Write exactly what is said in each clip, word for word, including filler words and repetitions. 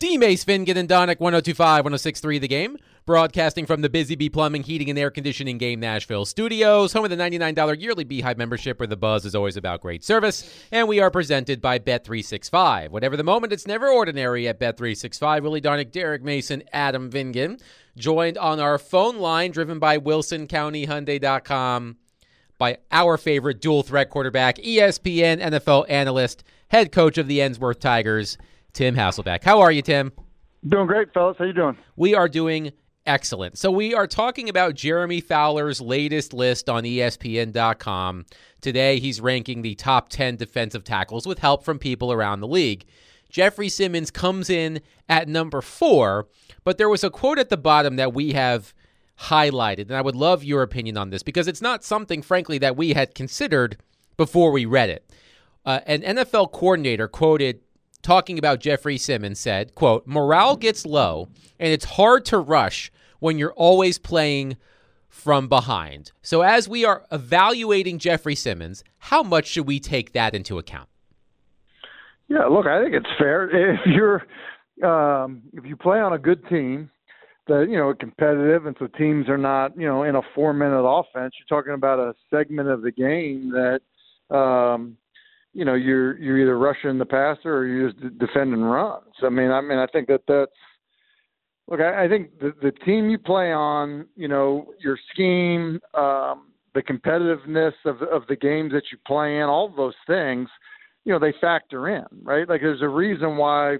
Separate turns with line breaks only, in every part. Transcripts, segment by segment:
D. Mace, Fingan, and Donick, one oh two point five, one oh six point three The Game. Broadcasting from the Busy Bee Plumbing, Heating, and Air Conditioning Game Nashville studios, home of the ninety-nine dollars yearly Beehive membership where the buzz is always about great service. And we are presented by Bet three sixty-five. Whatever the moment, it's never ordinary at Bet three sixty-five. Willie Donick, Derek Mason, Adam Vingan. Joined on our phone line, driven by Wilson County Hyundai dot com, by our favorite dual threat quarterback, E S P N N F L analyst, head coach of the Ensworth Tigers, Tim Hasselbeck. How are you, Tim?
Doing great, fellas. How you doing?
We are doing excellent. So we are talking about Jeremy Fowler's latest list on E S P N dot com. Today, he's ranking the top ten defensive tackles with help from people around the league. Jeffrey Simmons comes in at number four, but there was a quote at the bottom that we have highlighted, and I would love your opinion on this because it's not something, frankly, that we had considered before we read it. Uh, an N F L coordinator quoted talking about Jeffrey Simmons said, quote, "Morale gets low, and it's hard to rush when you're always playing from behind. So as we are evaluating Jeffrey Simmons, how much should we take that into account?"
Yeah, look, I think it's fair. If you're, um, if you play on a good team that, you know, competitive, and so teams are not, you know, in a four-minute offense, you're talking about a segment of the game that, um, you know, you're you're either rushing the passer or you're just defending runs. I mean, I mean, I think that that's look. I, I think the the team you play on, you know, your scheme, um, the competitiveness of of the games that you play in, all of those things, you know, they factor in, right? Like, there's a reason why.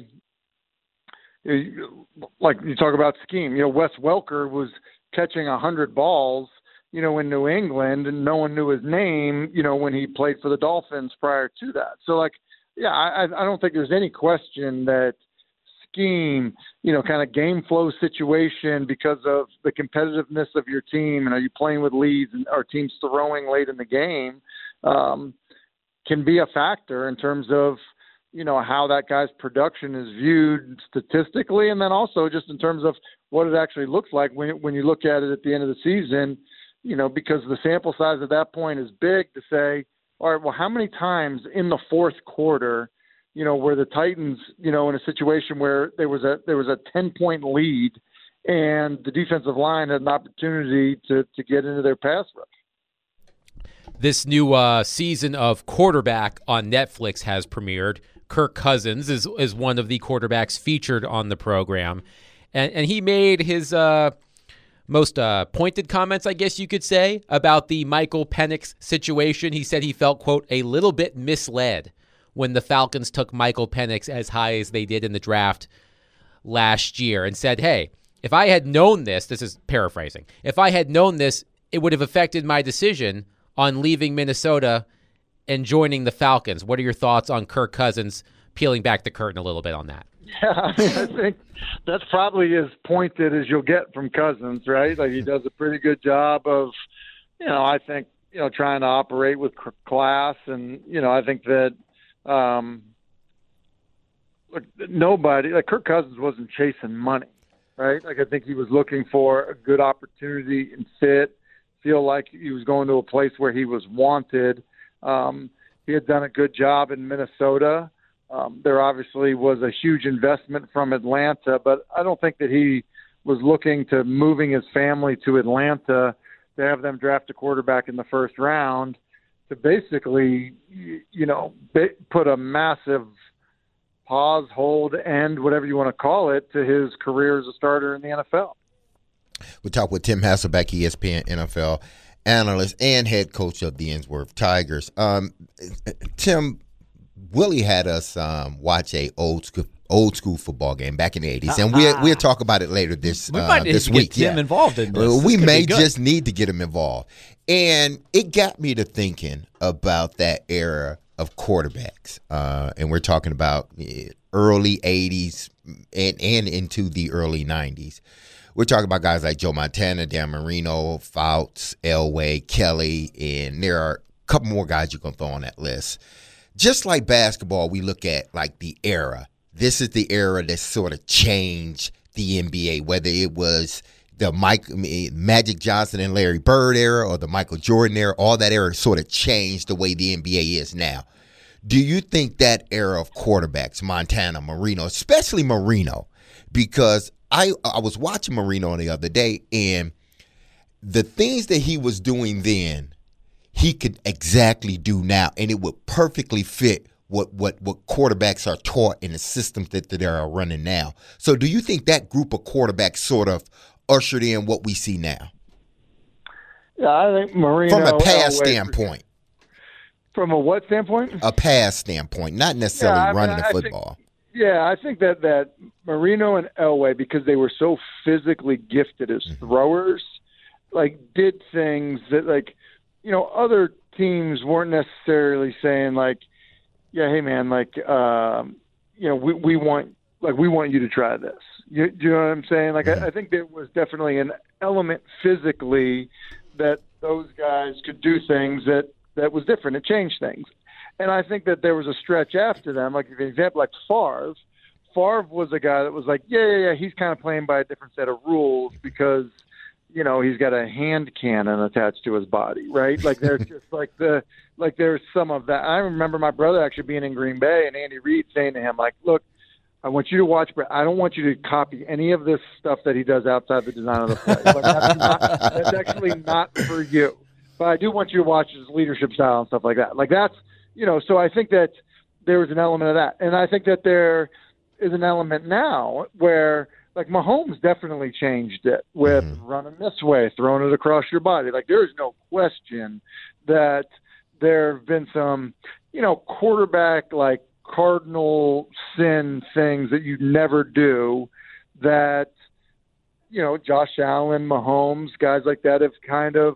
Like you talk about scheme, you know, Wes Welker was catching a hundred balls, you know, in New England, and no one knew his name, you know, when he played for the Dolphins prior to that. So, like, yeah, I, I don't think there's any question that scheme, you know, kind of game flow situation because of the competitiveness of your team, and are you playing with leads, and are teams throwing late in the game, um, can be a factor in terms of, you know, how that guy's production is viewed statistically, and then also just in terms of what it actually looks like when when you look at it at the end of the season, you know, because the sample size at that point is big to say, all right, well, how many times in the fourth quarter, you know, were the Titans, you know, in a situation where there was a there was a ten-point lead and the defensive line had an opportunity to, to get into their pass rush?
This new uh, season of Quarterback on Netflix has premiered. Kirk Cousins is is one of the quarterbacks featured on the program. And, and he made his uh, most uh, pointed comments, I guess you could say, about the Michael Penix situation. He said he felt, quote, "a little bit misled" when the Falcons took Michael Penix as high as they did in the draft last year, and said, hey, if I had known this, this is paraphrasing, if I had known this, it would have affected my decision on leaving Minnesota and joining the Falcons. What are your thoughts on Kirk Cousins, peeling back the curtain a little bit on that?
Yeah, I mean, I think that's probably as pointed as you'll get from Cousins, right? Like, he does a pretty good job of, you know, I think, you know, trying to operate with class. And, you know, I think that um, look, nobody, like Kirk Cousins wasn't chasing money, right? Like, I think he was looking for a good opportunity and fit, feel like he was going to a place where he was wanted. Um, he had done a good job in Minnesota. Um, there obviously was a huge investment from Atlanta, but I don't think that he was looking to moving his family to Atlanta to have them draft a quarterback in the first round to basically, you know, put a massive pause, hold, end, whatever you want to call it, to his career as a starter in the N F L.
We talk with Tim Hasselbeck, E S P N N F L analyst and head coach of the Ensworth Tigers. Um, Tim, Willie had us um, watch a old school old school football game back in the eighties, and we'll we'll talk about it later this
we
uh,
might need
this
to
week.
Get Tim
yeah.
involved in this.
Uh,
this
we may
be
just need to get him involved, and it got me to thinking about that era of quarterbacks, uh, and we're talking about early eighties and and into the early nineties. We're talking about guys like Joe Montana, Dan Marino, Fouts, Elway, Kelly, and there are a couple more guys you can throw on that list. Just like basketball, we look at like the era. This is the era that sort of changed the N B A, whether it was the Mike, Magic Johnson and Larry Bird era or the Michael Jordan era. All that era sort of changed the way the N B A is now. Do you think that era of quarterbacks, Montana, Marino, especially Marino, because I I was watching Marino the other day, and the things that he was doing then, he could exactly do now, and it would perfectly fit what what what quarterbacks are taught in the systems that, that they are running now. So do you think that group of quarterbacks sort of ushered in what we see now?
Yeah, I think Marino.
From a pass
Elway,
standpoint.
From a what standpoint?
A pass standpoint, not necessarily
yeah, I mean,
running the
I
football.
Think, yeah, I think that, that Marino and Elway, because they were so physically gifted as mm-hmm. throwers, like did things that, like, you know, other teams weren't necessarily saying, like, yeah, hey man, like, um, you know, we, we want like we want you to try this. You, you know what I'm saying? Like, mm-hmm. I, I think there was definitely an element physically that those guys could do things that, that was different. It changed things. And I think that there was a stretch after them, like the example, like Favre. Favre was a guy that was like, yeah, yeah, yeah, he's kind of playing by a different set of rules because, you know, he's got a hand cannon attached to his body, right? Like there's just like the, like there's some of that. I remember my brother actually being in Green Bay and Andy Reid saying to him, like, look, I want you to watch, but I don't want you to copy any of this stuff that he does outside the design of the play. Like, that's, not, that's actually not for you. But I do want you to watch his leadership style and stuff like that. Like that's, you know, so I think that there was an element of that. And I think that there is an element now where, like, Mahomes definitely changed it with mm-hmm. running this way, throwing it across your body. Like, there's no question that there have been some, you know, quarterback, like, cardinal sin things that you never do that, you know, Josh Allen, Mahomes, guys like that have kind of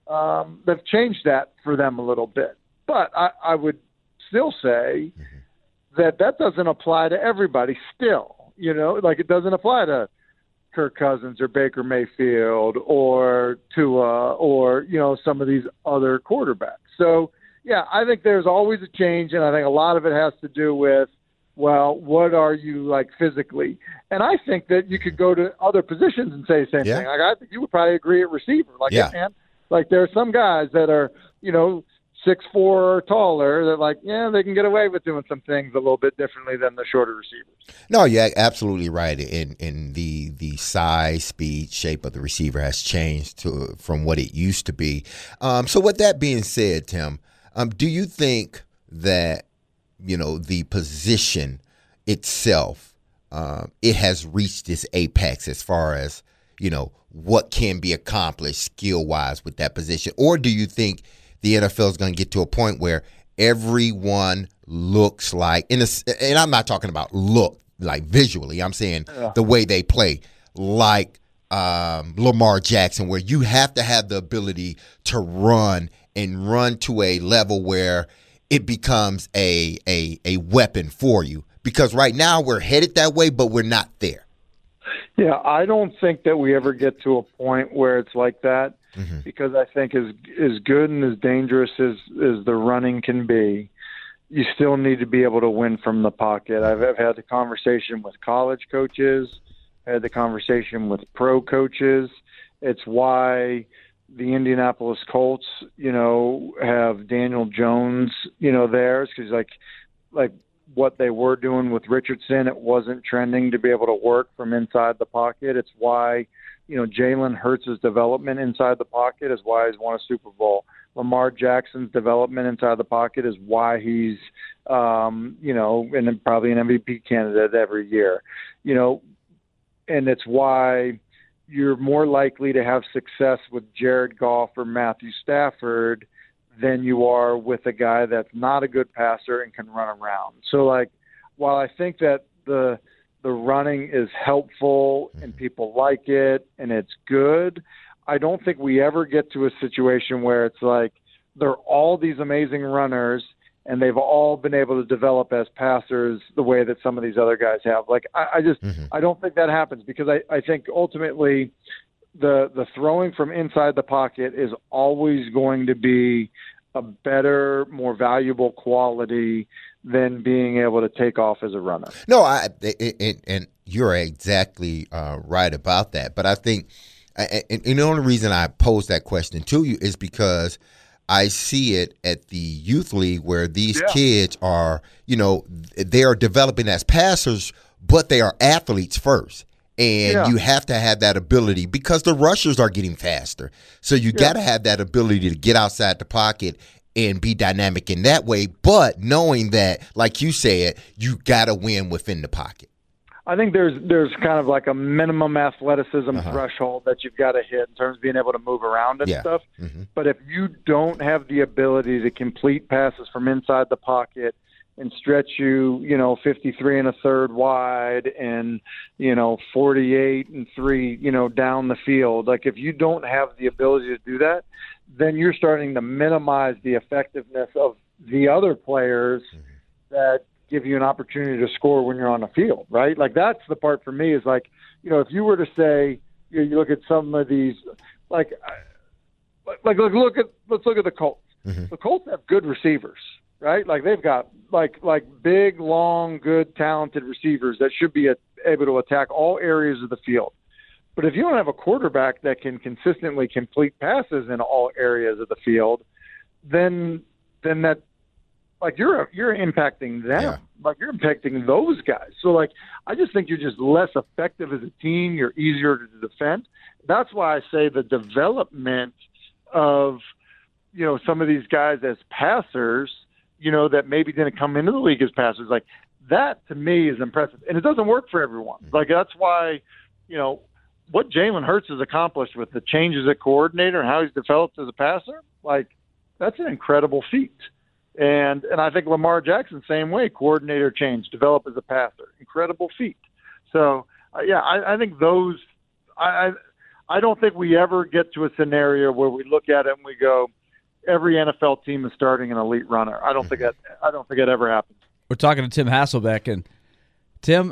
um, they've changed that for them a little bit. But I, I would still say mm-hmm. that that doesn't apply to everybody still, you know, like it doesn't apply to Kirk Cousins or Baker Mayfield or Tua or, you know, some of these other quarterbacks. So, yeah, I think there's always a change, and I think a lot of it has to do with, well, what are you like physically? And I think that you could go to other positions and say the same
yeah.
thing. Like I think you would probably agree at receiver. Like,
yeah.
man, like there are some guys that are, you know, six four or taller that, like, yeah, they can get away with doing some things a little bit differently than the shorter receivers.
No, you're absolutely right. In in the the size, speed, shape of the receiver has changed to from what it used to be. Um, so with that being said, Tim, Um, do you think that, you know, the position itself, uh, it has reached its apex as far as, you know, what can be accomplished skill-wise with that position? Or do you think the N F L is going to get to a point where everyone looks like, and, and I'm not talking about look, like visually, I'm saying yeah. the way they play, like um, Lamar Jackson, where you have to have the ability to run and run to a level where it becomes a, a a weapon for you. Because right now we're headed that way, but we're not there.
Yeah, I don't think that we ever get to a point where it's like that
mm-hmm.
because I think as as good and as dangerous as, as the running can be, you still need to be able to win from the pocket. I've, I've had the conversation with college coaches, I had the conversation with pro coaches. It's why the Indianapolis Colts, you know, have Daniel Jones, you know, theirs because like, like what they were doing with Richardson, it wasn't trending to be able to work from inside the pocket. It's why, you know, Jalen Hurts' development inside the pocket is why he's won a Super Bowl. Lamar Jackson's development inside the pocket is why he's, um, you know, and probably an M V P candidate every year, you know, and it's why you're more likely to have success with Jared Goff or Matthew Stafford than you are with a guy that's not a good passer and can run around. So, like, while I think that the the running is helpful and people like it and it's good, I don't think we ever get to a situation where it's like they're all these amazing runners and they've all been able to develop as passers the way that some of these other guys have. Like, I, I just mm-hmm. I don't think that happens because I, I think ultimately the the throwing from inside the pocket is always going to be a better, more valuable quality than being able to take off as a runner.
No, I and, and you're exactly uh, right about that. But I think, and, and the only reason I pose that question to you is because I see it at the youth league where these
yeah.
kids are, you know, they are developing as passers, but they are athletes first. And
Yeah.
you have to have that ability because the rushers are getting faster. So you
Yeah.
got to have that ability to get outside the pocket and be dynamic in that way, but knowing that, like you said, you got to win within the pocket.
I think there's there's kind of like a minimum athleticism
Uh-huh.
threshold that you've got to hit in terms of being able to move around and
Yeah.
stuff.
Mm-hmm.
But if you don't have the ability to complete passes from inside the pocket and stretch you, you know, fifty-three and a third wide and, you know, forty-eight and three, you know, down the field, like if you don't have the ability to do that, then you're starting to minimize the effectiveness of the other players
Mm-hmm.
that give you an opportunity to score when you're on the field, right? Like that's the part for me is like, you know, if you were to say, you, you look at some of these, like, like, like look, look at, let's look at the Colts.
Mm-hmm.
The Colts have good receivers, right? Like they've got like, like big, long, good, talented receivers that should be a, able to attack all areas of the field. But if you don't have a quarterback that can consistently complete passes in all areas of the field, then, then that, like you're you're impacting them,
Yeah.
like you're impacting those guys. So like I just think you're just less effective as a team. You're easier to defend. That's why I say the development of you know some of these guys as passers, you know that maybe didn't come into the league as passers, like that to me is impressive. And it doesn't work for everyone. Like that's why you know what Jalen Hurts has accomplished with the changes at coordinator and how he's developed as a passer. Like that's an incredible feat. And and I think Lamar Jackson, same way, coordinator change, develop as a passer, incredible feat. So uh, yeah, I, I think those. I, I I don't think we ever get to a scenario where we look at it and we go, every N F L team is starting an elite runner. I don't think that. I don't think it ever happens.
We're talking to Tim Hasselbeck, and Tim,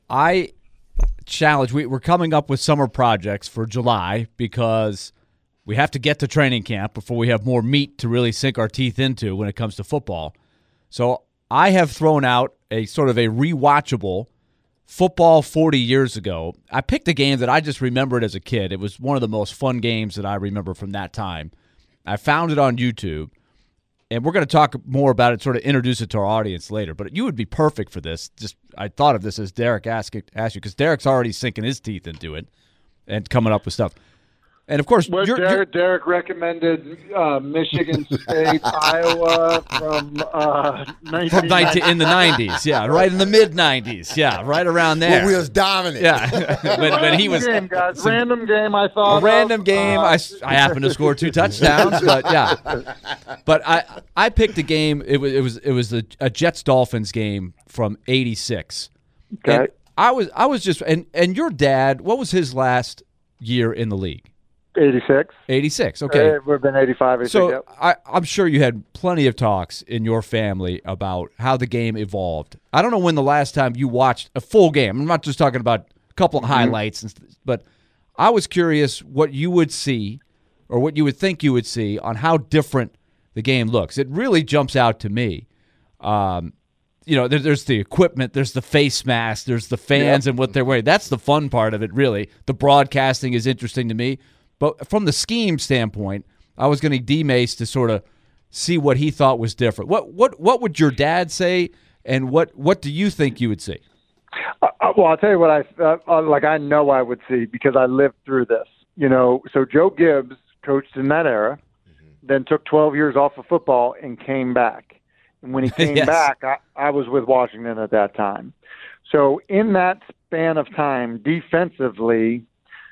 I challenge. We, we're coming up with summer projects for July because we have to get to training camp before we have more meat to really sink our teeth into when it comes to football. So I have thrown out a sort of a rewatchable football forty years ago. I picked a game that I just remembered as a kid. It was one of the most fun games that I remember from that time. I found it on YouTube, and we're going to talk more about it, sort of introduce it to our audience later. But you would be perfect for this. Just I thought of this as Derek asked, asked you, because Derek's already sinking his teeth into it and coming up with stuff. And, of course,
Well,
you're,
Derek,
you're,
Derek recommended uh, Michigan State, Iowa from uh,
from nineteen, in the nineties, yeah, right in the mid-nineties, yeah, right around there.
When we was dominant.
Yeah, when, when he was
game, guys. Random game. I thought
a random
of,
game.
Uh,
I, I happened to score two touchdowns, but yeah. But I I picked a game. It was it was it was a, a Jets Dolphins game from eighty-six.
Okay.
And I was I was just and and your dad. What was his last year in the league?
eighty-six.
eighty-six. Okay.
It would have been eighty-five. eighty-six,
So
yep.
I, I'm sure you had plenty of talks in your family about how the game evolved. I don't know when the last time you watched a full game. I'm not just talking about a couple of
Mm-hmm.
highlights, and, but I was curious what you would see or what you would think you would see on how different the game looks. It really jumps out to me. Um, you know, there, there's the equipment, there's the face mask, there's the fans
Yep.
and what they're wearing. That's the fun part of it, really. The broadcasting is interesting to me. But from the scheme standpoint, I was going to D-Mace to sort of see what he thought was different. What what what would your dad say, and what, what do you think you would see?
Uh, well, I'll tell you what I uh, like. I know I would see because I lived through this. You know, so Joe Gibbs coached in that era, mm-hmm. then took twelve years off of football and came back. And when he came
Yes.
back, I, I was with Washington at that time. So in that span of time, defensively,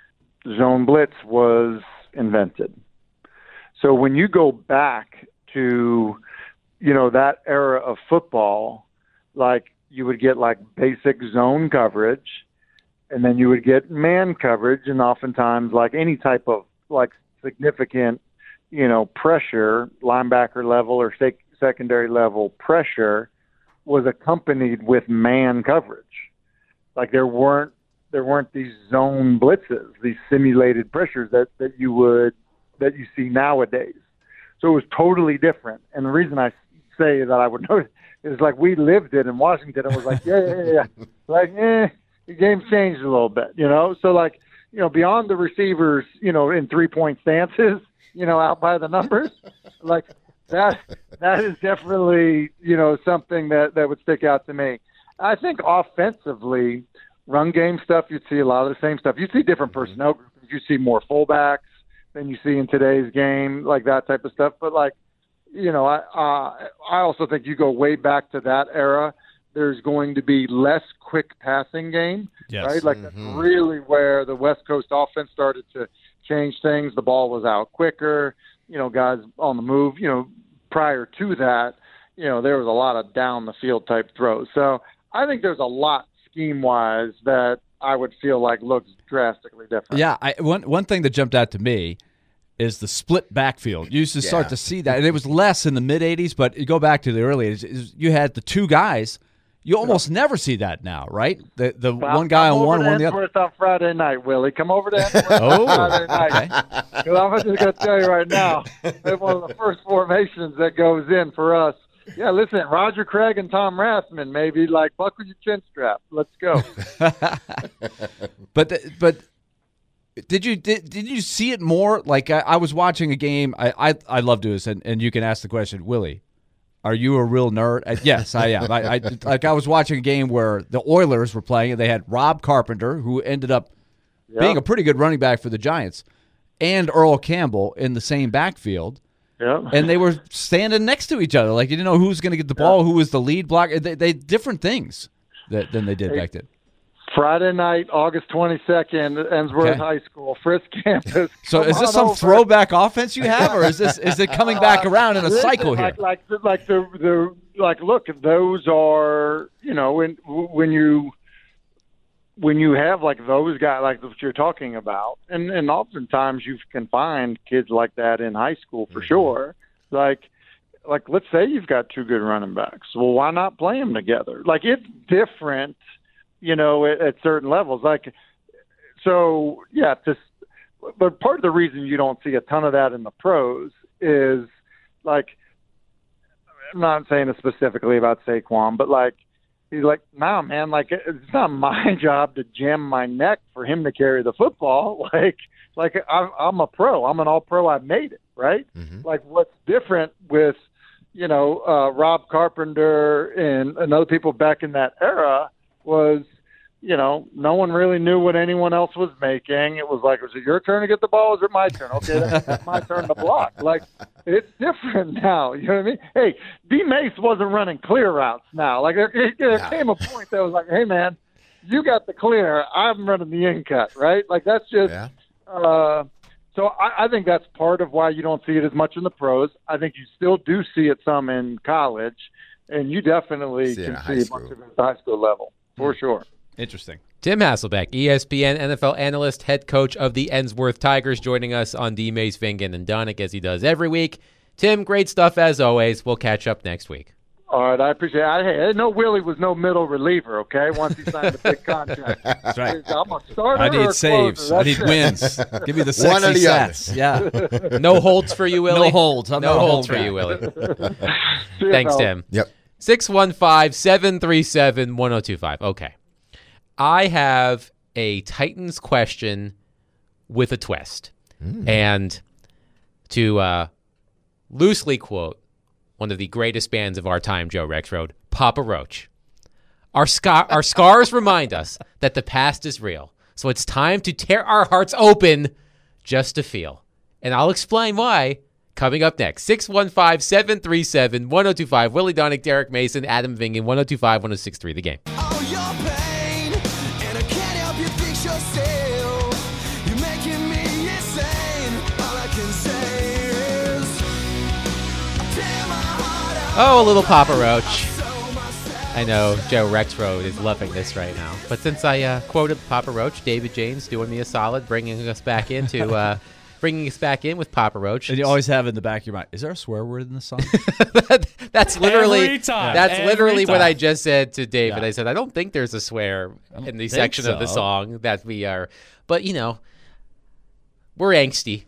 zone blitz was invented. So when you go back to, you know, that era of football, like you would get like basic zone coverage, and then you would get man coverage, and oftentimes like any type of like significant, you know, pressure, linebacker level or sec- secondary level pressure was accompanied with man coverage. Like there weren't there weren't these zone blitzes, these simulated pressures that, that you would that you see nowadays. So it was totally different. And the reason I say that I would know is like we lived it in Washington and was like, yeah, yeah, yeah. Like, eh, the game's changed a little bit, you know? So like, you know, beyond the receivers, you know, in three point stances, you know, out by the numbers, like that that is definitely, you know, something that, that would stick out to me. I think offensively, run game stuff, you'd see a lot of the same stuff. You see different personnel groups. You see more fullbacks than you see in today's game, like that type of stuff. But, like, you know, I uh, I also think you go way back to that era, there's going to be less quick passing game,
yes.
right? Like,
Mm-hmm.
that's really where the West Coast offense started to change things. The ball was out quicker, you know, guys on the move. You know, prior to that, you know, there was a lot of down-the-field type throws. So I think there's a lot scheme-wise that I would feel like looks drastically different.
Yeah, I, one one thing that jumped out to me is the split backfield. You used to start
Yeah.
to see that, and it was less in the mid eighties, but you go back to the early eighties, is you had the two guys. You almost never see that now, right? The the
Well,
one guy
come
on one,
over to
one the other.
Ensworth on Friday night, Willie. Come over to Ensworth
Oh,
on Friday night.
okay.
'Cause I'm just going to tell you right now, it's one of the first formations that goes in for us. Yeah, listen, Roger Craig and Tom Rathman, maybe, like, buckle your chin strap. Let's go.
But the, but did you did, did you see it more? Like I, I was watching a game. I I, I love doing this, and, and you can ask the question, Willie, are you a real nerd? Uh, yes, I am. I, I like I was watching a game where the Oilers were playing, and they had Rob Carpenter, who ended up
Yeah.
being a pretty good running back for the Giants, and Earl Campbell in the same backfield.
Yeah.
And they were standing next to each other, like you didn't know who was going to get the ball, who was the lead blocker. They, they different things that, than they did
Hey,
back then.
Friday night, August twenty-second, Ensworth
Okay.
High School, Frisk campus.
So
Come
is this
on
some
over.
throwback offense you have, or is this is it coming back around in a
Listen,
cycle here?
Like, like, the- like the the like. Look, those are you know when when you when you have like those guys like what you're talking about, and and oftentimes you can find kids like that in high school for sure. Like like let's say you've got two good running backs. Well, why not play them together? Like it's different, you know, at, at certain levels. Like so, yeah. Just but part of the reason you don't see a ton of that in the pros is like. I'm not saying it specifically about Saquon, but like he's like, nah, man, like it's not my job to jam my neck for him to carry the football. Like, like I'm, I'm a pro. I'm an all-pro. I made it, right?
Mhm.
Like what's different with, you know, uh, Rob Carpenter and, and other people back in that era was, you know, no one really knew what anyone else was making. It was like, was it your turn to get the ball? Or was it my turn? Okay, that's my turn to block. Like, it's different now. You know what I mean? Hey, D. Mace wasn't running clear routes now. Like, there, there
No.
came a point that was like, hey, man, you got the clear. I'm running the in cut, right? Like, that's just
Yeah.
uh, so I, I think that's part of why you don't see it as much in the pros. I think you still do see it some in college, and you definitely
See it
can
in high
see a
school.
bunch of it at the high school level, for sure.
Interesting.
Tim Hasselbeck, E S P N N F L analyst, head coach of the Ensworth Tigers, joining us on D. Mace, Vingan, and Donick as he does every week. Tim, great stuff as always. We'll catch up next week.
All right, I appreciate it. I, hey, I didn't know Willie was no middle reliever, okay, once he signed the big contract.
That's right.
I'm a starter
I
or
need
a
saves.
closer.
I
That's
need
it.
wins. Give me the sexy
One or the other.
stats. Yeah.
No holds for you, Willie?
No holds. I'm
no
not a
holds
hold
for
guy.
you, Willie.
See ya,
Thanks,
fellas.
Tim.
Yep.
six one five, seven three seven, one oh two five. Okay. I have a Titans question with a twist. And to uh, loosely quote one of the greatest bands of our time, Joe Rexrode, Papa Roach. Our, scar- our scars remind us that the past is real. So it's time to tear our hearts open just to feel. And I'll explain why coming up next. six one five, seven three seven, one oh two five. Willie Donick, Derek Mason, Adam Vingan, one oh two five, one oh six three. The Game.
All your pain, and I can't help you fix yourself. You're making me insane. All I can say is, tear my heart out.
Oh, a little Papa Roach.
So myself.
I know Joe Rexrode is loving this right now. But since I uh, quoted Papa Roach, David James doing me a solid, bringing us back into uh, bringing us back in with Papa Roach.
And you always have in the back of your mind, is there a swear word in the song?
That- that's literally
Every time.
that's
Every
literally what
time.
I just said to David.
Yeah.
I said I don't think there's a swear in the
think
section of the
so.
song that we are, but you know, we're angsty.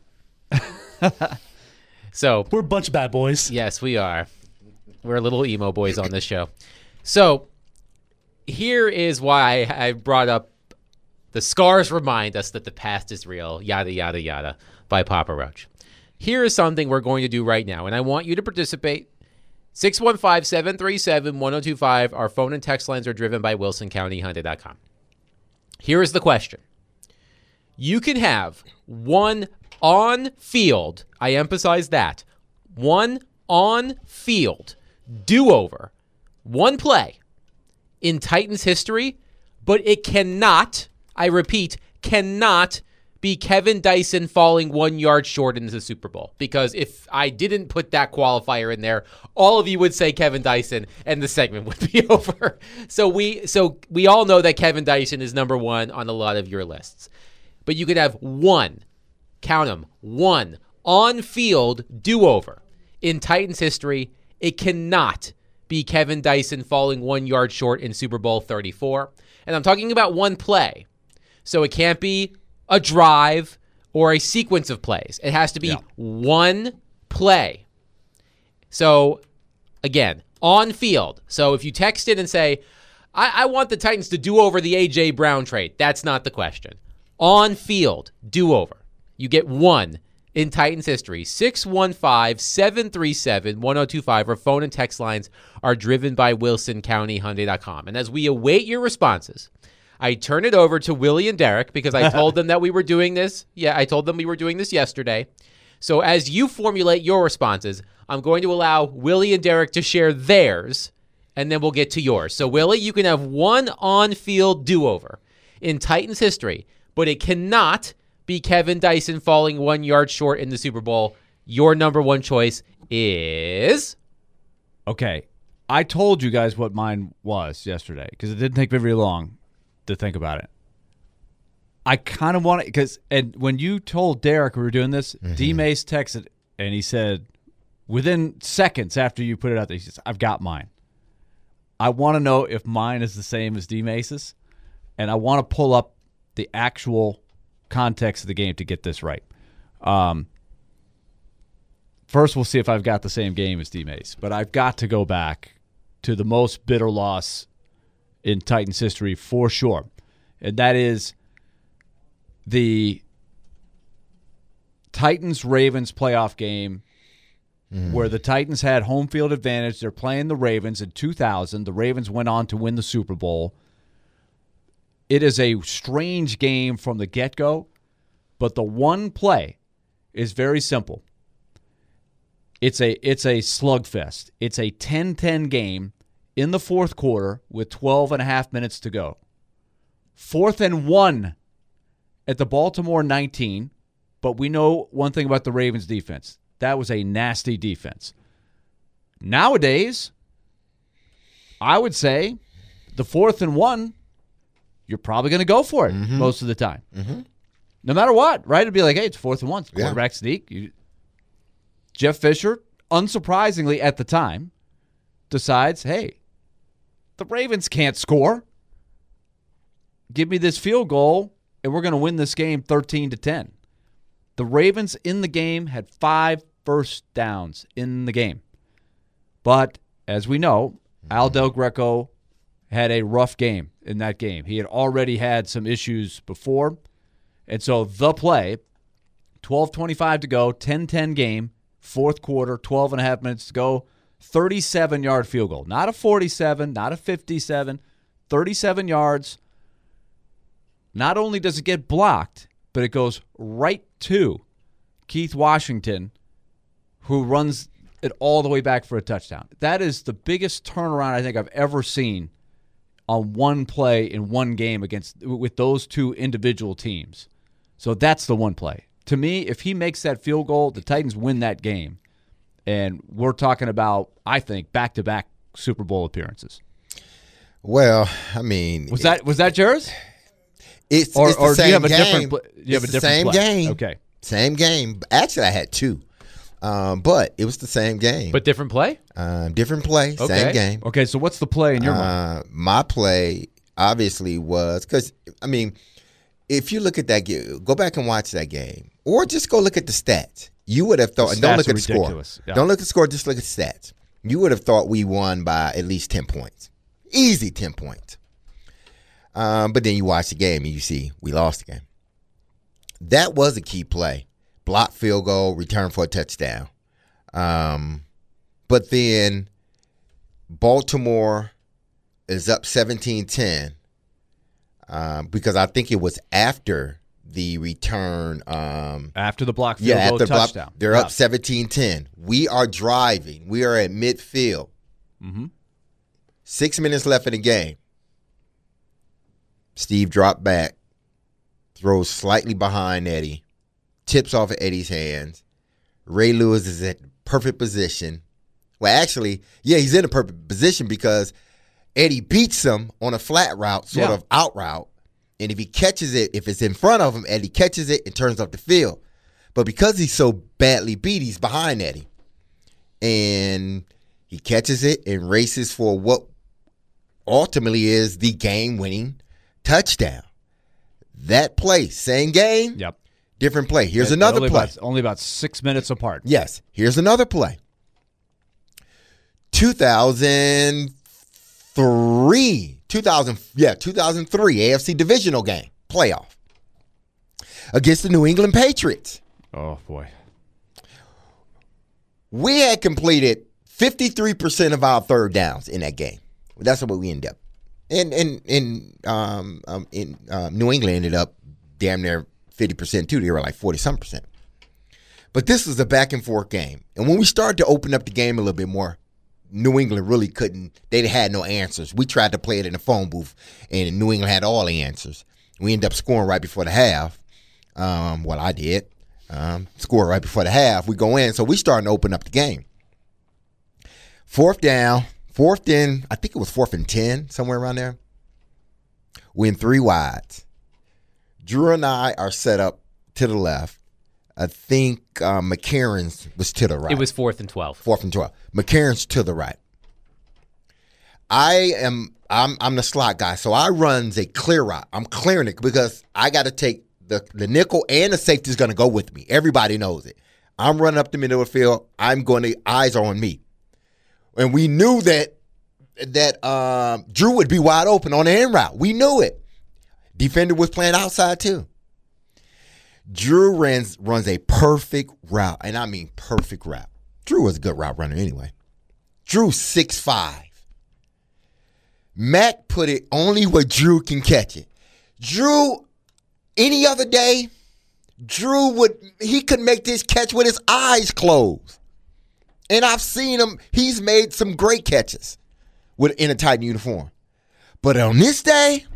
So
We're a bunch of bad boys.
yes, we are. We're little emo boys on this show. So here is why I brought up the scars remind us that the past is real, yada, yada, yada, by Papa Roach. Here is something we're going to do right now, and I want you to participate. six one five, seven three seven, one oh two five. Our phone and text lines are driven by Wilson County Hyundai dot com. Here is the question. You can have one on-field, I emphasize that, one on-field do-over, one play in Titans history, but it cannot, I repeat, cannot be Kevin Dyson falling one yard short into the Super Bowl. Because if I didn't put that qualifier in there, all of you would say Kevin Dyson and the segment would be over. So we so we all know that Kevin Dyson is number one on a lot of your lists. But you could have one, count them, one on-field do-over in Titans history. It cannot be Kevin Dyson falling one yard short in Super Bowl thirty-four. And I'm talking about one play. So it can't be a drive or a sequence of plays. It has to be yeah. one play. So, again, on field. So if you text in and say, I, I want the Titans to do over the A J. Brown trade, that's not the question. On field, do over. You get one in Titans history. six one five, seven three seven, one oh two five. Our phone and text lines are driven by Wilson County Hyundai dot com. And as we await your responses, I turn it over to Willie and Derek because I told them that we were doing this. Yeah, I told them we were doing this yesterday. So as you formulate your responses, I'm going to allow Willie and Derek to share theirs, and then we'll get to yours. So, Willie, you can have one on-field do-over in Titans history, but it cannot be Kevin Dyson falling one yard short in the Super Bowl. Your number one choice is...
Okay, I told you guys what mine was yesterday because it didn't take me very long to think about it. I kind of want to, because, and when you told Derek we were doing this, mm-hmm. D. Mace texted, and he said, within seconds after you put it out there, he says, I've got mine. I want to know if mine is the same as D. Mace's, and I want to pull up the actual context of the game to get this right. Um, first, we'll see if I've got the same game as D. Mace, but I've got to go back to the most bitter loss in Titans history for sure, and that is the Titans-Ravens playoff game mm. where the Titans had home field advantage. They're playing the Ravens in two thousand. The Ravens went on to win the Super Bowl. It is a strange game from the get-go, but the one play is very simple. It's a it's a slugfest. It's a ten ten game in the fourth quarter with twelve and a half minutes to go. Fourth and one at the Baltimore nineteen, but we know one thing about the Ravens defense. That was a nasty defense. Nowadays, I would say the fourth and one, you're probably going to go for it mm-hmm. most of the time. Mm-hmm. No matter what, right? It'd be like, hey, it's fourth and one. It's quarterback yeah. sneak. You, Jeff Fisher, unsurprisingly at the time, decides, hey, the Ravens can't score. Give me this field goal, and we're going to win this game thirteen to ten. The Ravens in the game had five first downs in the game. But, as we know, Al Del Greco had a rough game in that game. He had already had some issues before. And so the play, twelve twenty-five to go, ten ten game, fourth quarter, twelve and a half minutes to go, thirty-seven-yard field goal. Not a forty-seven, not a fifty-seven, thirty-seven yards. Not only does it get blocked, but it goes right to Keith Washington, who runs it all the way back for a touchdown. That is the biggest turnaround I think I've ever seen on one play in one game against with those two individual teams. So that's the one play. To me, if he makes that field goal, the Titans win that game. And we're talking about, I think, back-to-back Super Bowl appearances.
Well, I mean,
was that was that yours?
It's,
or
it's the
or
same
do you have a
game.
different? Pl- you have
it's
a
the
different
same
play.
game.
Okay,
same game. Actually, I had two, um, but it was the same game.
But different play.
Um, different play,
okay.
same game.
Okay, so what's the play in your
uh,
mind?
My play obviously was because I mean, if you look at that game, go back and watch that game, or just go look at the stats. You would have thought. And don't look at the score.
Yeah.
Don't look at the score. Just look at the stats. You would have thought we won by at least ten points, easy ten points. Um, but then you watch the game and you see we lost the game. That was a key play. Block field goal, return for a touchdown. Um, but then Baltimore is up seventeen ten um, because I think it was after the return. Um,
After the block field
yeah,
goal
after block,
touchdown.
they're
yeah.
up seventeen ten. We are driving. We are at midfield.
Mm-hmm.
Six minutes left in the game. Steve dropped back, throws slightly behind Eddie, tips off of Eddie's hands. Ray Lewis is at perfect position. Well, actually, yeah, he's in a perfect position because Eddie beats him on a flat route, sort
Yeah.
of out route. And if he catches it, if it's in front of him, Eddie catches it and turns up the field. But because he's so badly beat, he's behind Eddie. And he catches it and races for what ultimately is the game-winning touchdown. That play, same game,
Yep.
different play. Here's
They're
another
only
play.
About, only about six minutes apart.
Yes, here's another play. two thousand three, two thousand, yeah, two thousand three A F C divisional game, playoff against the New England Patriots.
Oh, boy.
We had completed fifty-three percent of our third downs in that game. That's what we ended up. And and and um, um in uh, New England ended up damn near fifty percent too. They were like forty some percent. But this was a back and forth game. And when we started to open up the game a little bit more, New England really couldn't. They had no answers. We tried to play it in the phone booth, and New England had all the answers. We ended up scoring right before the half. Um, well, I did. Um, score right before the half. We go in, so we starting to open up the game. Fourth down, fourth in, I think it was fourth and ten, somewhere around there. We in three wides. Drew and I are set up to the left. I think uh, McCarron's was to the right.
It was fourth and twelve.
Fourth and twelve. McCarron's to the right. I am I'm I'm the slot guy, so I runs a clear route. I'm clearing it because I got to take the the nickel and the safety is going to go with me. Everybody knows it. I'm running up the middle of the field. I'm going to eyes are on me, and we knew that that um, Drew would be wide open on the end route. We knew it. Defender was playing outside too. Drew runs runs a perfect route, and I mean perfect route. Drew was a good route runner anyway. Drew six five. Mac put it only where Drew can catch it. Drew, any other day, Drew would he could make this catch with his eyes closed. And I've seen him, he's made some great catches with in a tight uniform. But on this day,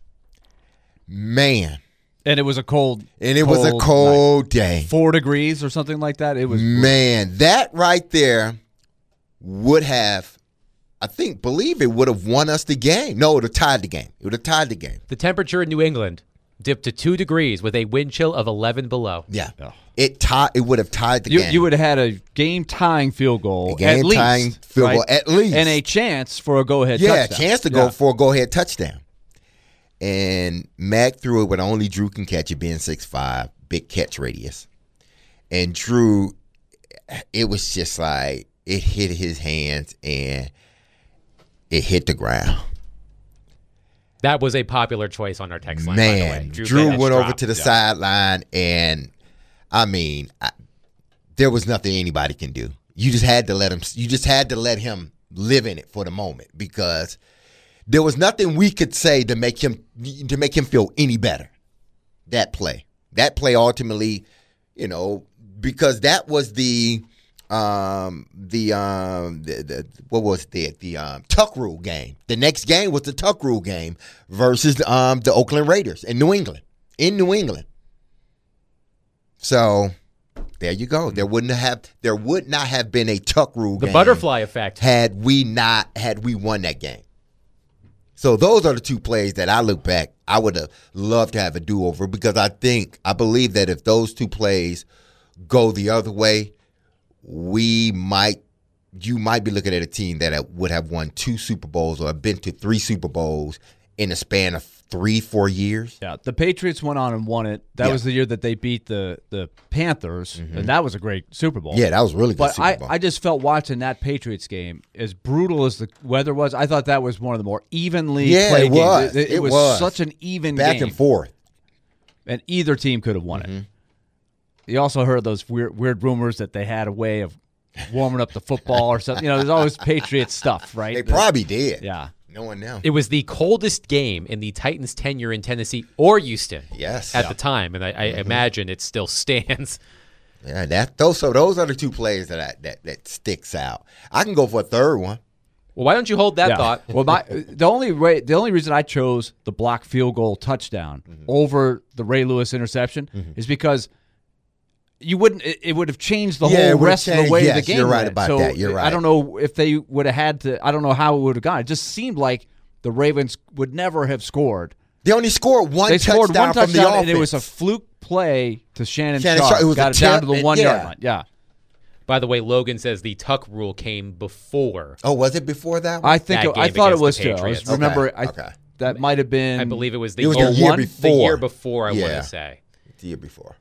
man.
And it was a cold
And it was a cold
night.
day.
Four degrees or something like that. It was
Man, that right there would have, I think, believe it would have won us the game. No, it would have tied the game. It would have tied the game.
The temperature in New England dipped to two degrees with a wind chill of eleven below.
Yeah.
Oh.
It tie, It would have tied the
You,
game.
you would have had a game-tying field goal
A game-tying
at least,
field
right?
goal at least.
and a chance for a go-ahead
Yeah,
touchdown.
a chance to go
Yeah.
for a go-ahead touchdown. And Mac threw it when only Drew can catch it, being six five, big catch radius. And Drew, it was just like, it hit his hands and it hit the ground.
That was a popular choice on our text line,
Man,
by the way.
Drew
Bennett
went over
dropped.
to the
Yeah.
sideline, and I mean, I, there was nothing anybody can do. You just had to let him. You just had to let him live in it for the moment because there was nothing we could say to make him to make him feel any better. That play, that play, ultimately, you know, because that was the um the um the, the what was the the um tuck rule game. The next game was the tuck rule game versus um the Oakland Raiders in New England in New England. So there you go. There wouldn't have there would not have been a tuck rule
The
game
butterfly effect.
had we not had we won that game. So those are the two plays that I look back, I would have loved to have a do-over because I think, I believe that if those two plays go the other way, we might, you might be looking at a team that would have won two Super Bowls or have been to three Super Bowls in a span of three, four years.
Yeah, the Patriots went on and won it. That
Yeah.
was the year that they beat the the Panthers, and that was a great Super Bowl.
Yeah, that was a really good
But
Super
I,
Bowl.
I just felt watching that Patriots game, as brutal as the weather was, I thought that was one of the more evenly
Yeah,
played
it
games.
was.
It, it
It
was,
was.
such an even
Back
game.
and forth.
And either team could have won
Mm-hmm.
it. You also heard those weird weird rumors that they had a way of warming up the football or something. You know, there's always Patriot stuff, right?
They probably did.
Yeah.
No one knows.
It was the coldest game in the Titans' tenure in Tennessee or Houston.
Yes.
At
Yeah.
the time, and I, I mm-hmm. imagine it still stands.
Yeah, that those so those are the two plays that I, that that sticks out. I can go for a third one.
Well, why don't you hold that
yeah.
thought?
Well, my the only way, the only reason I chose the block field goal touchdown mm-hmm. over the Ray Lewis interception mm-hmm. is because you wouldn't. It, it would have changed the
yeah,
whole rest
changed.
of the way
yes,
the game
You're right
went.
about
so
that. You're right.
I don't know if they would have had to. I don't know how it would have gone. It just seemed like the Ravens would never have scored.
They only scored one
they
touchdown
scored one touchdown,
from the offense.
and it was a fluke play to Shannon,
Shannon
Sharp.
Sharp. It was
got
a
it down to
tip,
the one
yeah.
yard line. Yeah.
By the way, Logan says the Tuck rule came before.
Oh, was it before that one?
I think
That
it, I
game
thought it
against
was
the
too. I
Patriots.
was, remember,
Okay,
I,
okay.
that might have been.
I believe it was the,
It was
year,
the year
one,
before.
the year before, I
Yeah.
want to say.
The year before.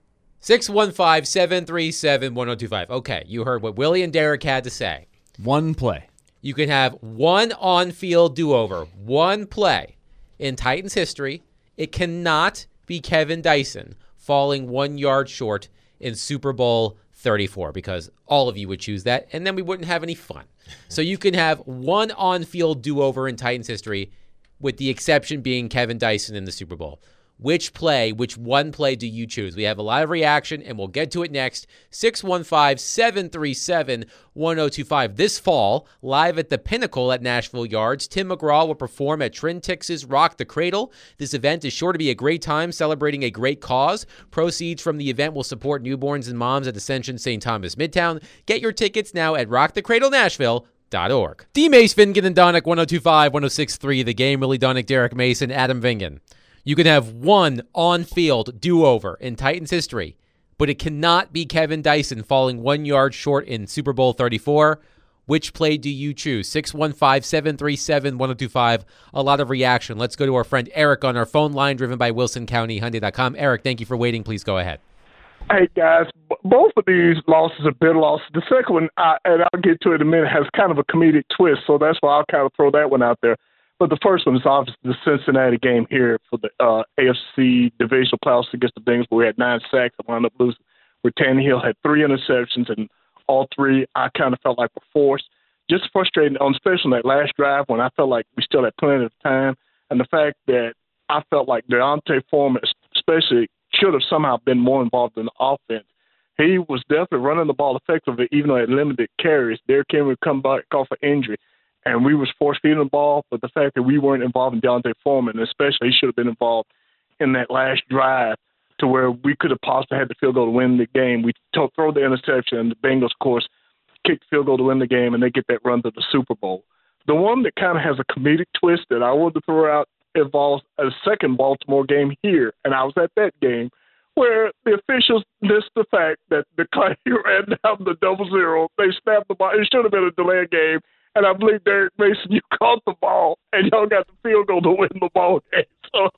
six one five, seven three seven, one oh two five. Okay, you heard what Willie and Derek had to say.
One play.
You can have one on-field do-over, one play in Titans history. It cannot be Kevin Dyson falling one yard short in Super Bowl thirty-four, because all of you would choose that, and then we wouldn't have any fun. So you can have one on-field do-over in Titans history, with the exception being Kevin Dyson in the Super Bowl. Which play, which one play do you choose? We have a live reaction, and we'll get to it next. six one five, seven three seven, one oh two five. This fall, live at the Pinnacle at Nashville Yards, Tim McGraw will perform at Trintix's Rock the Cradle. This event is sure to be a great time, celebrating a great cause. Proceeds from the event will support newborns and moms at Ascension Saint Thomas Midtown. Get your tickets now at rock the cradle nashville dot org. D. Mace, Vingan, and Donick, one oh two five, one oh six point three. The Game, Willie Donick, Derek Mason, Adam Vingan. You can have one on-field do-over in Titans history, but it cannot be Kevin Dyson falling one yard short in Super Bowl thirty-four. Which play do you choose? six one five, seven three seven, one oh two five. A lot of reaction. Let's go to our friend Eric on our phone line, driven by Wilson County Hyundai dot com. Eric, thank you for waiting. Please go ahead.
Hey, guys, b- both of these losses are bitter losses. The second one, I, and I'll get to it in a minute, has kind of a comedic twist, so that's why I'll kind of throw that one out there. But the first one is obviously the Cincinnati game here for the uh, A F C divisional playoffs against the Bengals, where we had nine sacks and wound up losing, where Tannehill had three interceptions, and all three I kind of felt like were forced. Just frustrating, on especially on that last drive when I felt like we still had plenty of time, and the fact that I felt like Deontay Foreman especially should have somehow been more involved in the offense. He was definitely running the ball effectively, even though he had limited carries. Derrick Henry would come back off an injury, and we was force feeding the ball, but the fact that we weren't involved in Deontay Foreman, especially he should have been involved in that last drive to where we could have possibly had the field goal to win the game. We t- throw the interception, and the Bengals, of course, kick the field goal to win the game, and they get that run to the Super Bowl. The one that kind of has a comedic twist that I wanted to throw out involves a second Baltimore game here, and I was at that game, where the officials missed the fact that the Clay ran down the double zero. They snapped the ball. It should have been a delay game. And I believe, Derek Mason, you caught the ball, and y'all got the field goal to win the ball game. So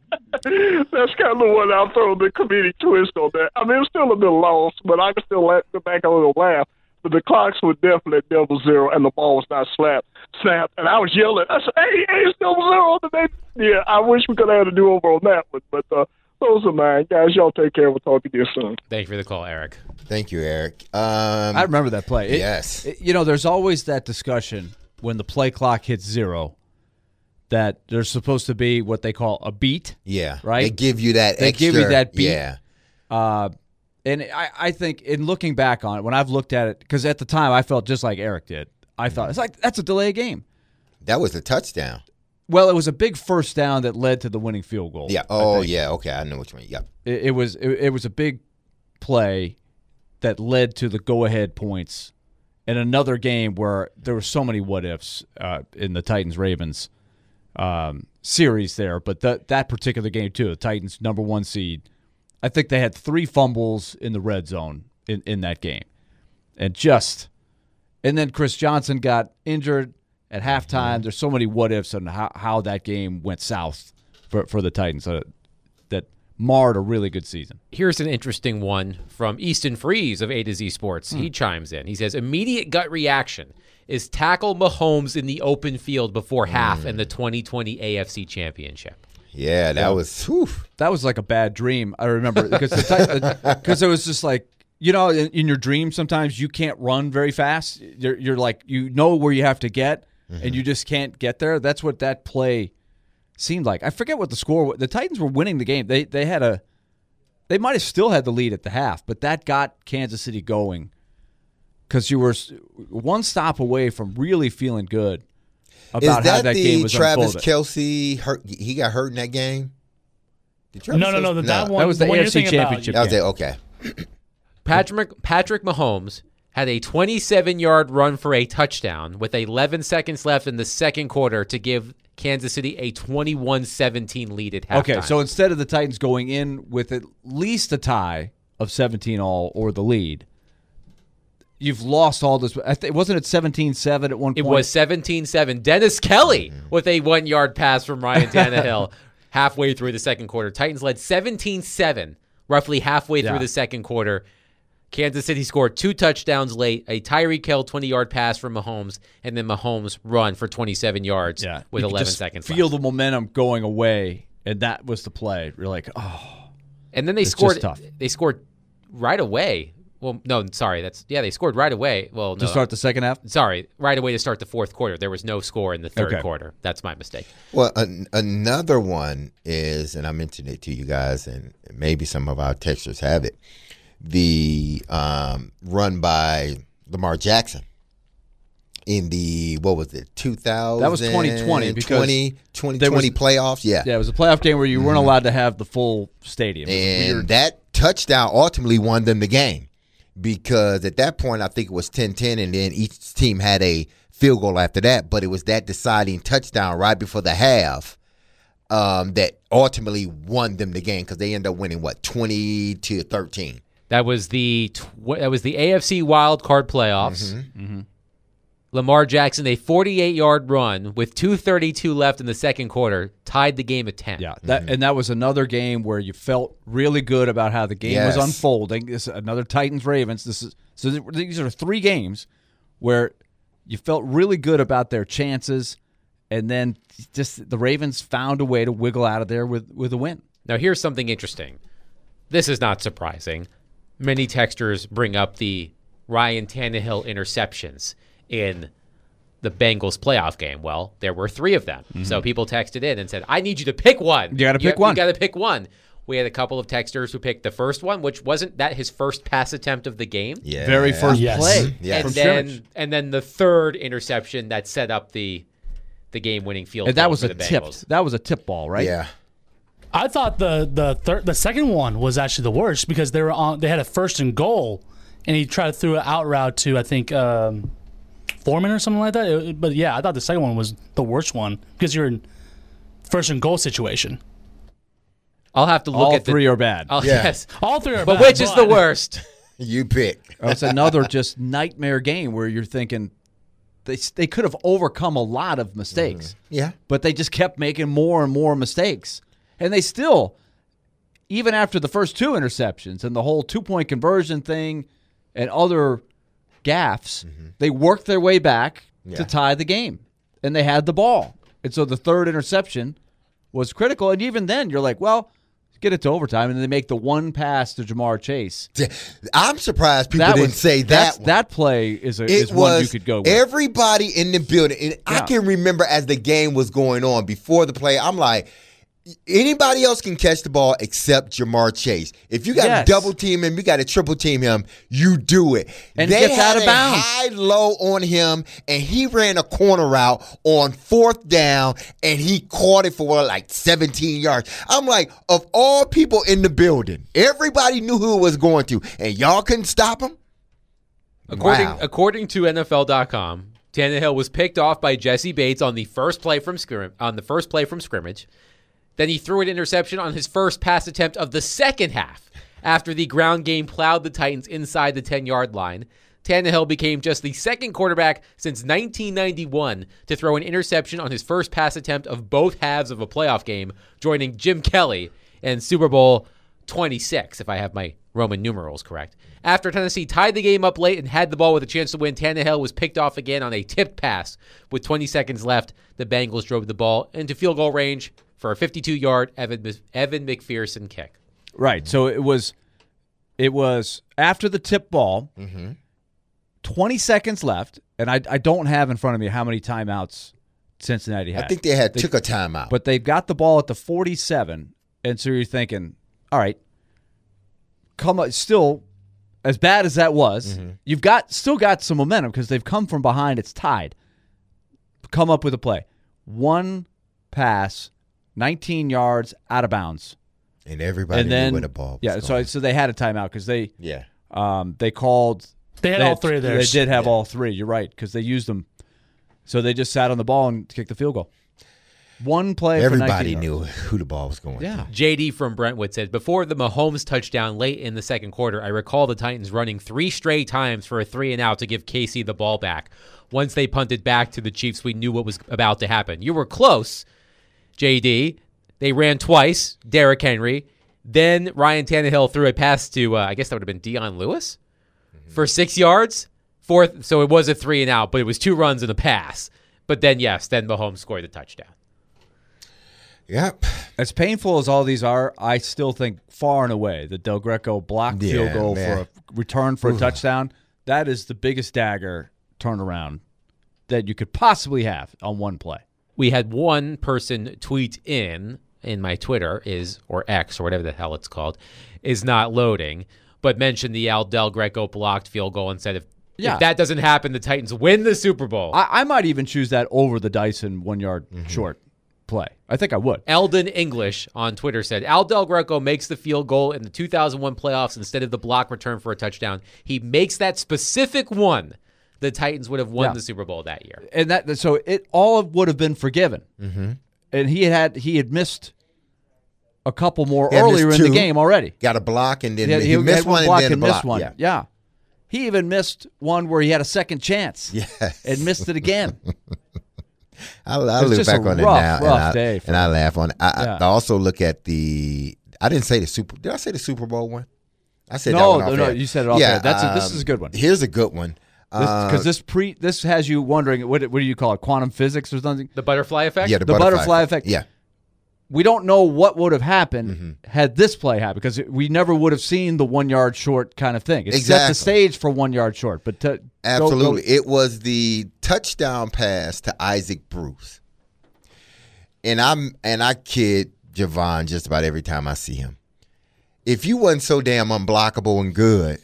that's kind of the one I'll throw the comedic twist on that. I mean, it's still a little loss, but I can still laugh, go back a little laugh. But the clocks were definitely at double zero, and the ball was not slapped, snapped. And I was yelling. I said, hey, hey, it's double zero on the day. Yeah, I wish we could have had a do-over on that one. But uh, those are mine. Guys, y'all take care. We'll talk to you soon.
Thank you for the call, Eric.
Thank you, Eric. Um,
I remember that play. It-
yes.
it- you know, there's always that discussion when the play clock hits zero that there's supposed to be what they call a beat.
yeah.
Right?
They give you that
They
extra.
give you that beat.
Yeah.
Uh, and I, I think in looking back on it, when I've looked at it, because at the time I felt just like Eric did. I thought, it's like, that's a delay game.
That was a touchdown.
Well, it was a big first down that led to the winning field goal.
Yeah.
I
Oh,
think.
yeah. Okay. I know what you mean. Yep.
It, it was it, it was a big play that led to the go-ahead points in another game where there were so many what-ifs uh, in the Titans-Ravens um, series there. But th- that particular game, too, the Titans' number one seed, I think they had three fumbles in the red zone in, in that game. And just – and then Chris Johnson got injured at halftime. There's so many what-ifs on how, how that game went south for, for the Titans uh, that marred a really good season.
Here's an interesting one from Easton Freeze of A to Z Sports. He chimes in. He says, immediate gut reaction is tackle Mahomes in the open field before half in the twenty twenty A F C Championship.
Yeah, that
Yeah.
was whew.
That was like a bad dream. I remember because the Tit- because it was just like You know, in, in your dreams, sometimes you can't run very fast. You're, you're like, you know where you have to get, mm-hmm. and you just can't get there. That's what that play seemed like. I forget what the score was. The Titans were winning the game. They they had a, they might have still had the lead at the half, but that got Kansas City going because you were one stop away from really feeling good about how that game was
Travis
unfolded.
Kelce hurt? He got hurt in that game. Did
No, no, no,
Kelce-
That one.
That was the
one
A
you're
F C
thinking about.
Championship
That was
game.
it. Okay.
Patrick Patrick Mahomes had a twenty-seven-yard run for a touchdown with eleven seconds left in the second quarter to give Kansas City a twenty-one seventeen lead at halftime.
Okay, so instead of the Titans going in with at least a tie of seventeen all or the lead, you've lost all this. I th- wasn't it seventeen seven at one point?
It was seventeen seven. Dennis Kelly with a one-yard pass from Ryan Tannehill halfway through the second quarter. Titans led seventeen seven roughly halfway through
Yeah.
the second quarter. Kansas City scored two touchdowns late, a Tyreek Hill twenty-yard pass from Mahomes, and then Mahomes run for twenty-seven yards
Yeah,
with
you could
eleven
just
seconds
feel
left.
the momentum going away, and that was the play. You're like, oh,
And then they
It's
scored.
just tough.
They scored right away. Well, no, sorry, that's yeah. They scored right away. Well, no,
to start the second half.
sorry, right away to start the fourth quarter. There was no score in the third
Okay.
quarter. That's my mistake.
Well, an, another one is, and I mentioned it to you guys, and maybe some of our texters have it, the um, run by Lamar Jackson in the, what was it, two thousand?
That was twenty twenty because
twenty, twenty
there was-
twenty playoffs, yeah.
Yeah, it was a playoff game where you weren't allowed to have the full stadium. It was
And
weird.
that touchdown ultimately won them the game because at that point, I think it was ten ten, and then each team had a field goal after that, but it was that deciding touchdown right before the half um, that ultimately won them the game because they ended up winning, what, twenty to thirteen.
That was the tw- that was the A F C wild card playoffs.
Mm-hmm.
Lamar Jackson, a forty-eight-yard run with two thirty-two left in the second quarter, tied the game at ten.
Yeah, that and that was another game where you felt really good about how the game
Yes.
was unfolding. This is another Titans Ravens. This is so th- these are three games where you felt really good about their chances, and then just the Ravens found a way to wiggle out of there with with a win.
Now, here's something interesting. This is not surprising. Many texters bring up the Ryan Tannehill interceptions in the Bengals playoff game. Well, there were three of them. So people texted in and said, I need you to pick one.
You gotta pick
have-
one.
You got to pick one. We had a couple of texters who picked the first one, which wasn't that his first pass attempt of the game.
Yeah.
Very first
Yes.
play
Yes.
from
And then
scrimmage.
and then the third interception that set up the the game-winning field
And that
goal
was
for
a
the
tip.
Bengals.
That was a tip ball, right?
Yeah.
I thought the the third, the second one was actually the worst because they were on. They had a first and goal, and he tried to throw an out route to I think um, Foreman or something like that. It- but yeah, I thought the second one was the worst one because you're in first and goal situation.
I'll have to look
All
at the,
three are bad.
Oh,
Yeah.
yes.
All three are
But
bad,
which is the
but-
worst?
You pick.
Oh, it's another just nightmare game where you're thinking they they could have overcome a lot of mistakes,
Yeah.
but they just kept making more and more mistakes, and they still, even after the first two interceptions and the whole two point conversion thing and other gaffes, they worked their way back
Yeah.
to tie the game, and they had the ball, and so the third interception was critical, and even then you're like, well, get it to overtime, and then they make the one pass to Jamar Chase.
I'm surprised people
That
didn't
was,
say
that's-
that one.
That play is a
It
is
was
one you could go with.
everybody in the building. And I
Yeah.
can remember as the game was going on before the play, I'm like, anybody else can catch the ball except Jamar Chase. If you got
Yes.
to double team him, you got to triple team him, you do it.
And he
they
gets
had
out of
a
bounds.
high low on him, and he ran a corner route on fourth down, and he caught it for like seventeen yards. I'm like, of all people in the building, everybody knew who it was going to, and y'all couldn't stop him?
According
Wow.
according to N F L dot com, Tannehill was picked off by Jesse Bates on the first play from scrim- on the first play from scrimmage. Then he threw an interception on his first pass attempt of the second half after the ground game plowed the Titans inside the ten-yard line. Tannehill became just the second quarterback since nineteen ninety-one to throw an interception on his first pass attempt of both halves of a playoff game, joining Jim Kelly in Super Bowl twenty-six, if I have my Roman numerals correct. After Tennessee tied the game up late and had the ball with a chance to win, Tannehill was picked off again on a tipped pass. With twenty seconds left, the Bengals drove the ball into field goal range for a fifty-two-yard Evan, Evan McPherson kick.
Right. So it was It was after the tip ball,
Mm-hmm.
twenty seconds left, and I, I don't have in front of me how many timeouts Cincinnati had.
I think they had
They-
took a timeout.
But they've got the ball at the forty-seven, and so you're thinking, all right, come on, still, as bad as that was,
Mm-hmm.
you've got still got some momentum because they've come from behind. It's tied. Come up with a play. One pass, nineteen yards out of bounds.
and everybody
and then,
knew where the ball was
yeah, so
going.
so they had a timeout because they
yeah.
um, they called.
They had all three of
They
theirs.
did have all three. You're right because they used them. So they just sat on the ball and kicked the field goal. One play.
Everybody
for
knew who the ball was going
Yeah.
to.
J D from Brentwood said, before the Mahomes touchdown late in the second quarter, I recall the Titans running three straight times for a three and out to give Casey the ball back. Once they punted back to the Chiefs, we knew what was about to happen. You were close, J D. They ran twice, Derrick Henry. Then Ryan Tannehill threw a pass to, uh, I guess that would have been Deion Lewis, mm-hmm. for six yards. Fourth, so it was a three and out, but it was two runs and a pass. But then, yes, then Mahomes scored the touchdown.
Yep.
As painful as all these are, I still think far and away the Del Greco blocked
Yeah,
field goal
man.
for a return for a touchdown, that is the biggest dagger turnaround that you could possibly have on one play.
We had one person tweet in, in my Twitter, is or X or whatever the hell it's called, is not loading, but mentioned the Al Del Greco blocked field goal and said if,
Yeah.
if that doesn't happen, the Titans win the Super Bowl.
I, I might even choose that over the Dyson one-yard short play. I think I would.
Eldon English on Twitter said, Al Del Greco makes the field goal in the two thousand one playoffs instead of the block return for a touchdown. He makes that specific one. The Titans would have won
Yeah.
the Super Bowl that year.
And that so it all would have been forgiven. Mm-hmm. And he had he had missed a couple more
He had
earlier
missed
in the
two.
game already.
Got a block and then
He, had-
he,
he
missed
had
one
block
and then a
missed
block.
one.
Yeah.
Yeah. He even missed one where he had a second chance.
Yes.
And missed it again.
I, I
It's
look
just
back
a
on
rough,
it now, and,
rough
I,
day for
and I laugh on it. I,
Yeah.
I also look at the. I didn't say the Super. Did I say the Super Bowl one? I said
No,
that one
no,
off
no,
air.
you said it off
yeah,
air. That's a- this
um,
is a good one.
Here's a good one.
Because
Uh,
this pre this has you wondering what what do you call it? Quantum physics or something?
The butterfly effect?
yeah, the,
the butterfly effect.
Yeah,
We don't know what would have happened
Mm-hmm.
had this play happened because we never would have seen the one yard short kind of thing. It set
Exactly.
the stage for one yard short. But to,
absolutely.
go- go-
It was the touchdown pass to Isaac Bruce, and I'm and I kid Javon just about every time I see him. If you wasn't so damn unblockable and good,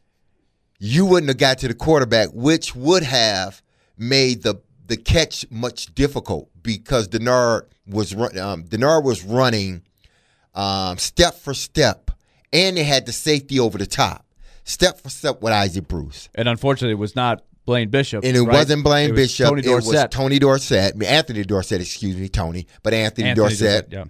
you wouldn't have got to the quarterback, which would have made the the catch much difficult because Denard was run, um, Denard was running um, step for step, and they had the safety over the top, step for step with Isaac Bruce.
and unfortunately, it was not Blaine Bishop.
And it
right?
wasn't Blaine
It was
Bishop.
Tony
It was
Dorsett.
Tony Dorsett. I mean, Anthony Dorsett, excuse me, Tony, but Anthony,
Anthony
Dorsett.
Yeah.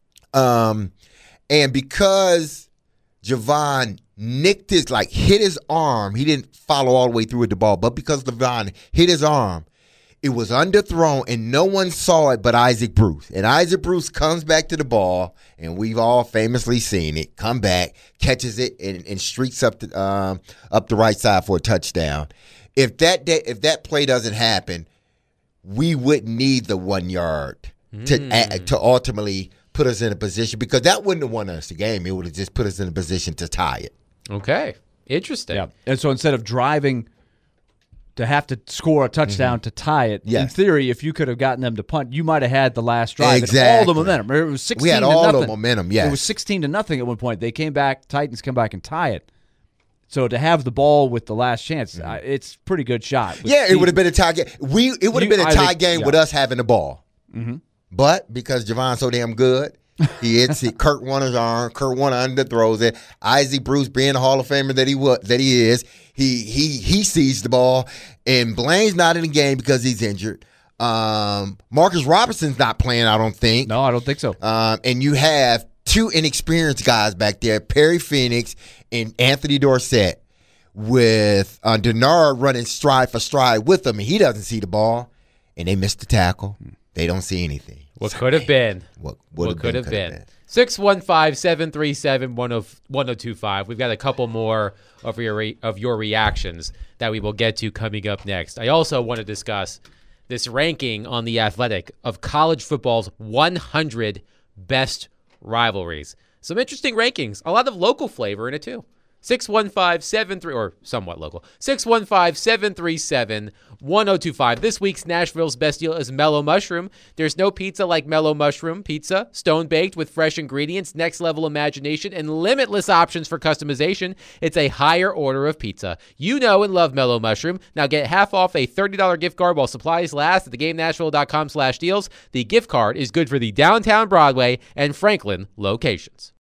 Um, and because Javon nicked his, like hit his arm, he didn't follow all the way through with the ball, but because Javon hit his arm, it was underthrown and no one saw it but Isaac Bruce. And Isaac Bruce comes back to the ball, and we've all famously seen it, come back, catches it, and, and streaks up the, um, up the right side for a touchdown. If that day, if that play doesn't happen, we wouldn't need the one yard to
Mm.
to ultimately put us in a position, because that wouldn't have won us the game. It would have just put us in a position to tie it.
Okay. Interesting.
Yeah. And so instead of driving to have to score a touchdown to tie it, in
Yes.
theory, if you could have gotten them to punt, you might have had the last drive and all
Exactly.
the momentum. It was sixteen
We had
to
all the
nothing.
momentum, yes.
It was sixteen to nothing at one point. They came back, Titans come back and tie it. So to have the ball with the last chance, uh, it's a pretty good shot. With
Yeah, it
Steve-
would have been a tie game. We it would have
You-
been a
I
tie
think-
game
yeah.
with us having the ball. Mm-hmm. But because Javon's so damn good, he hits it. Kurt Warner's arm. Kurt Warner underthrows it. Isaac Bruce, being the Hall of Famer that he was, that he is, he he he sees the ball, and Blaine's not in the game because he's injured. Um, Marcus Robinson's not playing, I don't think.
No, I don't think so.
Um, and you have two inexperienced guys back there, Perry Phoenix and Anthony Dorsett, with uh, Denard running stride for stride with him, and he doesn't see the ball, and they miss the tackle. They don't see anything.
What could have been.
What,
What
would've
could have
could've
been. six one five, seven three seven, one oh two five. We've got a couple more of your re- of your reactions that we will get to coming up next. I also want to discuss this ranking on The Athletic of college football's one hundred best rivalries. Some interesting rankings. A lot of local flavor in it, too. six one five seven three or somewhat local, six one five seven three seven one oh two five. This week's Nashville's best deal is Mellow Mushroom. There's no pizza like Mellow Mushroom pizza, stone baked with fresh ingredients, next level imagination, and limitless options for customization. It's a higher order of pizza. You know and love Mellow Mushroom. Now get half off a thirty dollars gift card while supplies last at theGameNashville.com slash deals. The gift card is good for the downtown Broadway and Franklin locations.